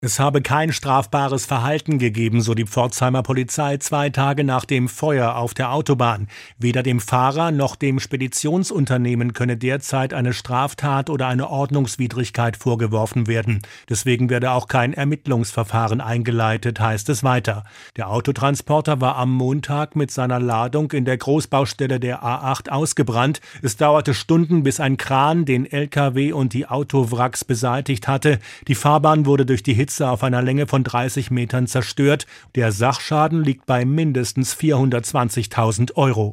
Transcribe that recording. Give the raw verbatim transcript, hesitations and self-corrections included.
Es habe kein strafbares Verhalten gegeben, so die Pforzheimer Polizei zwei Tage nach dem Feuer auf der Autobahn. Weder dem Fahrer noch dem Speditionsunternehmen könne derzeit eine Straftat oder eine Ordnungswidrigkeit vorgeworfen werden. Deswegen werde auch kein Ermittlungsverfahren eingeleitet, heißt es weiter. Der Autotransporter war am Montag mit seiner Ladung in der Großbaustelle der A acht ausgebrannt. Es dauerte Stunden, bis ein Kran den L K W und die Autowracks beseitigt hatte. Die Fahrbahn wurde durch die Hitze auf einer Länge von dreißig Metern zerstört. Der Sachschaden liegt bei mindestens vierhundertzwanzigtausend Euro.